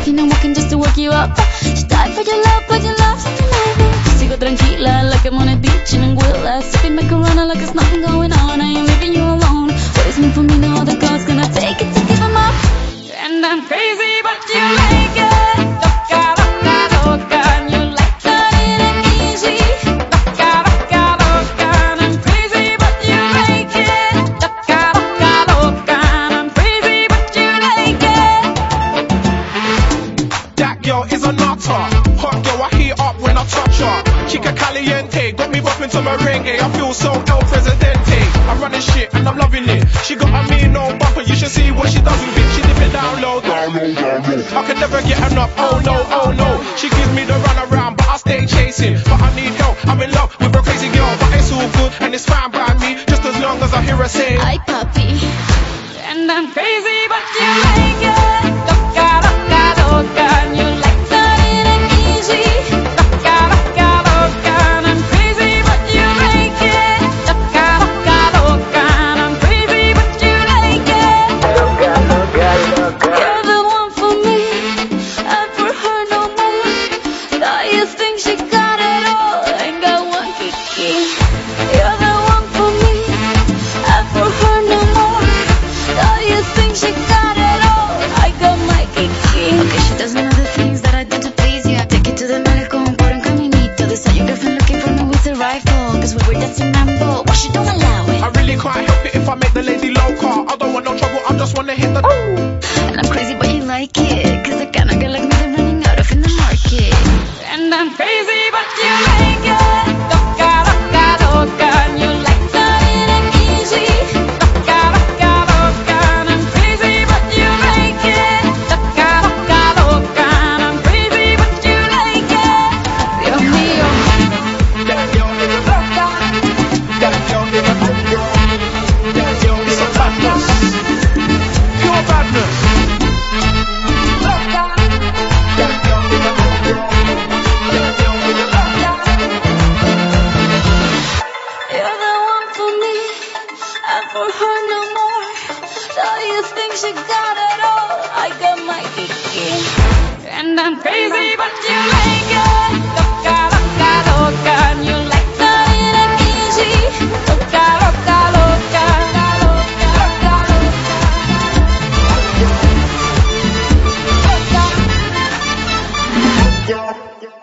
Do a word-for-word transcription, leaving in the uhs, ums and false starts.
walking and walking just to work you up. She died for your love, but your love's undeniable. Sigo tranquila like I'm on a beach in Anguilla, sipping my Corona like there's nothing going on. I ain't leaving you alone. What is meant for me, no other God's gonna take it to give him up. And I'm crazy, but you like it. Loca, loca, loca, and you like that it ain't easy. Loca, loca, loca, and I'm crazy, but you like it. Loca, loca, loca, and I'm crazy, but you like it. That girl is a nutter. Hot girl, I heat up when I touch her. Chica caliente, got me bopping to merengue. I feel so El Presidente. I'm running shit and I'm loving it. She got a mean no bumper, you should see what she does with it. She dip it down low, down low, down low. I can never get enough, oh no, oh no. She gives me the run around, but I stay chasing. But I need help, I'm in love with a crazy girl. But it's all good and it's fine by me, just as long as I hear her say, Ay, papi. And I'm crazy, but you like it. Loca, loca, loca, and you like that it ain't easy. Loca, loca, loca, and I'm crazy, but you like it. Loca, loca, loca, and I'm crazy, but you like it. Loca, loca, loca. You're the one for me, and for her no more. Thought you think she got it all, ain't got one kiki. You're the one for me, and for her no more. Thought you think she got it all, I got my kiki. Okay, she does know the things that I do to please you. I take it to the malecón por un caminito. This how your girlfriend looking for me with a rifle, cause we were destined Rambo. Why she don't allow it? I really can't help it if I make the lady loca. I don't want no trouble, I just wanna hit the And I'm crazy but you like it, cause the kind of girl like me they're running out of in the market. And I'm crazy but you like it. Loca, loca, loca, and you like that it ain't easy. Loca, loca, loca, and I'm crazy but you like it. Loca, loca, loca, and I'm crazy but you like it. Dios mío. That girl is a loca. That girl is a loca. That girl is a badness. Pure badness. Loca. That girl is a loca. That girl is a loca. You're the one for me, and for her no more. Thought you think she got it all, I got my kiki. And I'm crazy, but you like it. Loca, loca, loca, and you like that it ain't easy. Loca, loca, loca, loca, loca, loca. Loca.